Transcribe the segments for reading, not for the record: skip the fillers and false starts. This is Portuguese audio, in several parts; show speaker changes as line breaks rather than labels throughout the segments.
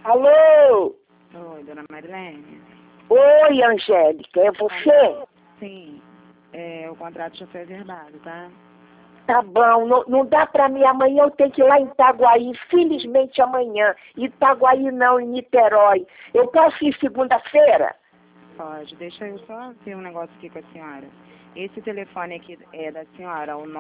Alô?
Oi, dona Marilene.
Oi, Angélica, é você?
Sim, o contrato já foi averbado, tá?
Tá bom, não dá pra mim, amanhã eu tenho que ir lá em Itaguaí, infelizmente amanhã. Itaguaí não, em Niterói. Eu posso ir segunda-feira?
Pode, deixa eu só ver um negócio aqui com a senhora. Esse telefone aqui é da senhora, o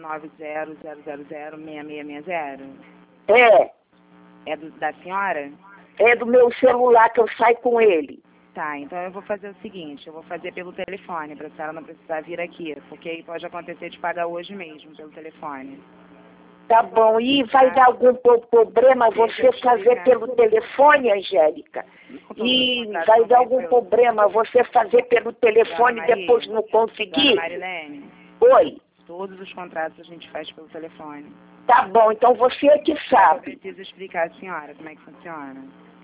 990006660?
É,
É da senhora?
é do meu celular que eu saio com ele.
Tá, então eu vou fazer o seguinte, eu vou fazer pelo telefone, pra senhora não precisar vir aqui, porque aí pode acontecer de pagar hoje mesmo pelo telefone.
Tá bom, e vai dar algum problema você fazer pelo telefone, Angélica? E vai dar algum problema você fazer pelo telefone e depois não conseguir?
Dona Marilene,
Oi?
todos os contratos a gente faz pelo telefone.
Tá bom, então você é que
Eu
sabe.
preciso explicar à senhora como é que funciona.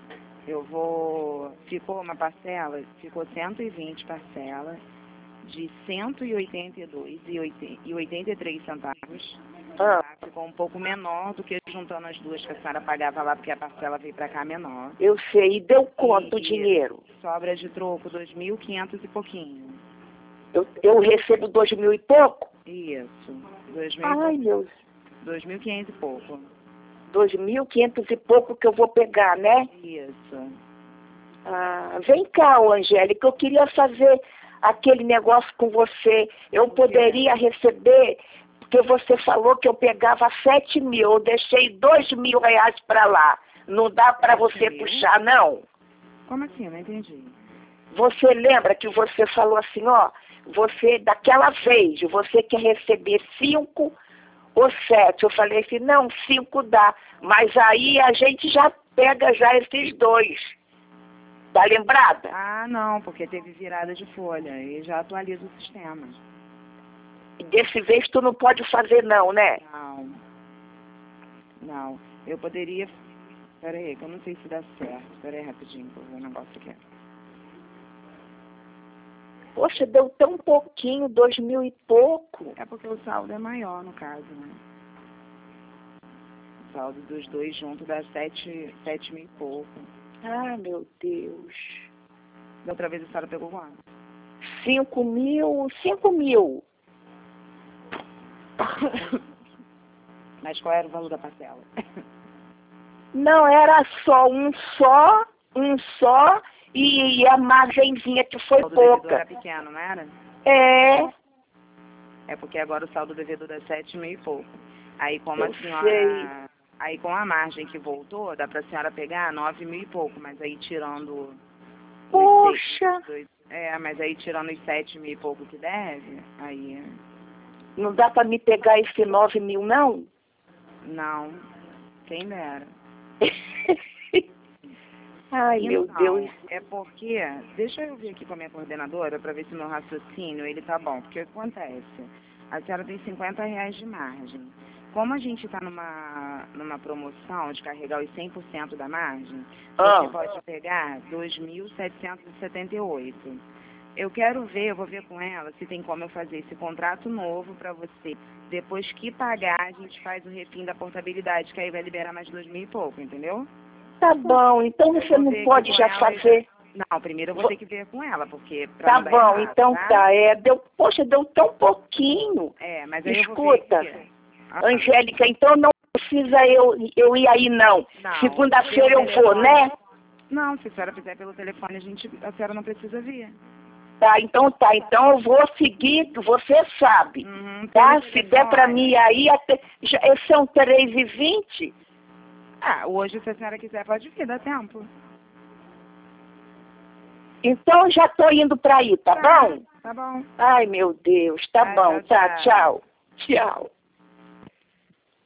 Ficou uma parcela, ficou 120 parcelas de 182,83 centavos.
Ah,
Ficou um pouco menor do que juntando as duas que a senhora pagava lá, porque a parcela veio para cá menor.
eu sei, e deu quanto o dinheiro?
Sobra de troco 2.500 e pouquinho.
Eu recebo 2.000 e pouco?
Isso.
Ai, meu,
2.500 e pouco.
2.500 e pouco que eu vou pegar, né?
Isso.
Ah, vem cá, ô, Angélica, eu queria fazer aquele negócio com você. Eu poderia receber, porque você falou que eu pegava 7.000, eu deixei 2.000 reais para lá. Não dá para você puxar, não?
Como assim? Eu não entendi.
Você lembra que você falou assim, ó, você, daquela vez, você quer receber 5 ou 7? Eu falei assim, não, 5 dá, mas aí a gente já pega já esses 2. Tá lembrada?
Ah, não, porque teve virada de folha e já atualiza o sistema.
Desse vez tu não pode fazer não, né?
Não. Não. Eu poderia... Pera aí, que eu não sei se dá certo. Pera aí rapidinho, vou ver um negócio aqui.
Poxa, deu tão pouquinho, 2.000 e pouco.
É porque o saldo é maior, no caso, né? O saldo dos dois juntos dá 7.000 e pouco.
Ah, meu Deus.
Da outra vez a senhora pegou quanto?
5.000, 5.000.
Mas qual era o valor da parcela?
Não, era só um só e a margenzinha que foi
O saldo devedor
pouca.
era pequeno, não era?
É,
É porque agora o saldo devedor dá 7.000 e pouco. Aí como
eu
a senhora...
sei.
Aí com a margem que voltou, dá pra senhora pegar 9.000 e pouco, mas aí tirando...
Poxa,
mas aí tirando os 7.000 e pouco que deve, aí...
não dá para me pegar esse 9.000, não?
Não, quem dera.
Ai, meu Deus.
É porque... Deixa eu ver aqui com a minha coordenadora pra ver se meu raciocínio, ele tá bom. Porque o que acontece? A senhora tem 50 reais de margem. Como a gente está numa promoção de carregar os 100% da margem, você pode pegar 2.778. Eu vou ver com ela se tem como eu fazer esse contrato novo para você. Depois que pagar, a gente faz o refim da portabilidade, que aí vai liberar mais 2.000 e pouco, entendeu?
Tá bom, então você não pode já fazer.
Não, primeiro eu vou ter que ver com ela, porque...
Tá bom, então tá. Poxa, deu tão pouquinho.
Mas aí
escuta,
eu vou ver
Angélica, então não precisa eu ir aí, não. Segunda-feira eu vou, né?
Não, se a senhora fizer pelo telefone, a senhora não precisa vir.
Tá. Então eu vou seguir, você sabe. Tá? Se der pra mim aí, são 3h20.
Hoje, se a senhora quiser, pode vir, dá tempo.
Então já tô indo pra aí, tá bom?
Tá bom.
Ai, meu Deus, tá bom, tá, tchau. Tchau.